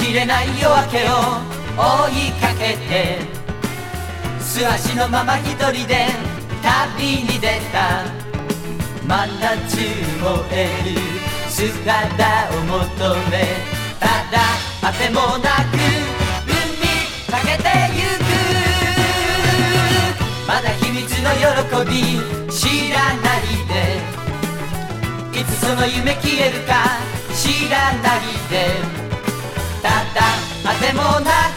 きれない夜明けを追いかけて、素足のまま一人で旅に出た。真夏燃える姿を求め、ただあてもなく海かけてゆく。まだ秘密の喜び知らないで、いつその夢消えるか知らないで、ただあてもなく